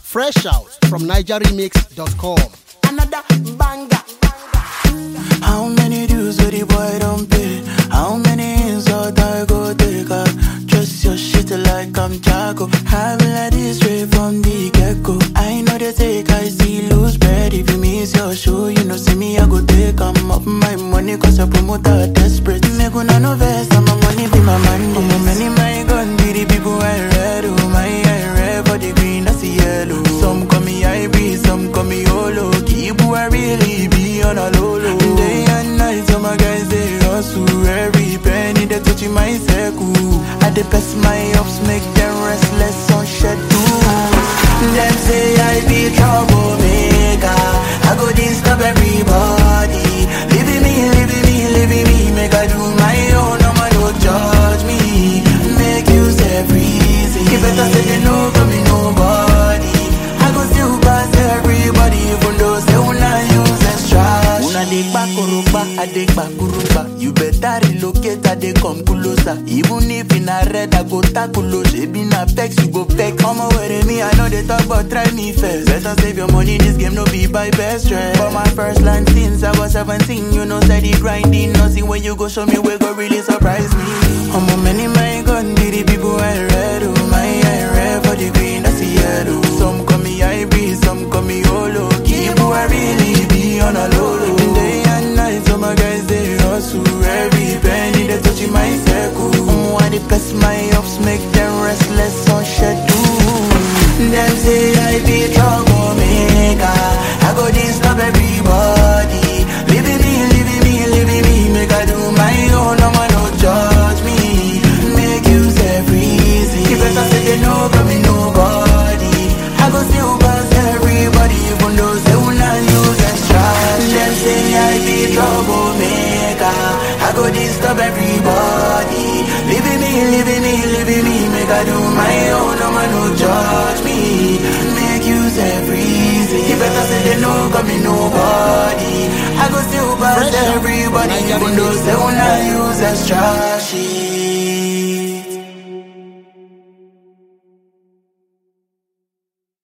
Fresh out from NigerRemix.com. Another banger. How many dues with the boy don't pay? How many insult I go take up? Just your shit like I'm Jago. Have like this straight from the get-go. I know they take, I see lose bread. If you miss your show, you know see me, I go take. I'm up my money cause I promote a desperate. Make una no vest, and my money be my money. Oh, many my gun be the people I read. Oh, my I read for the green, that's the yellow. Some call me IB, some call me Olo. Keep who I really be on a low low. Day and night, so my guys they hustle. Every penny they touching my circle. I dey best my ups, make them restless on schedule. Them say I be troublemaker. I go disturb everybody. Leaving me, make I do my own. No man don't judge me. Make use every reason. You better say they know for me nobody. I go still pass everybody, even though say una use extra. Una dey bakuruba, I dey bakuruba. You better relocate, I dey come closer. Even if in a red, I go tackle. Baby na vex, you go vex. Come away with me, I know they talk, but try me first. Better save your money, this game no be by best friend. For my first line since I was 17, you know steady grinding. Nothing when you go show me, we go really surprise me. I'm a many my gun, be the people I read. Oh my, I read for the green, that's the yellow. Some call me IB, some call me Olo. Keep who I really be on a low low. Day and night, so my guys they hustle. Every penny they touching my circle. Why they press my ups, make them restless on schedule. Them say I be troublemaker. I go disturb everybody. Leaving me, make I do my own. No man no judge me. Make use every reason. You better say they know from me nobody. I go still pass everybody, even though they will not use extra. Them say I be troublemaker. I go disturb everybody. Leaving me, make I do my own. No man no judge me. Make use every reason. You better say they know got me nobody. I go still pass everybody, even though they will not use extra shit.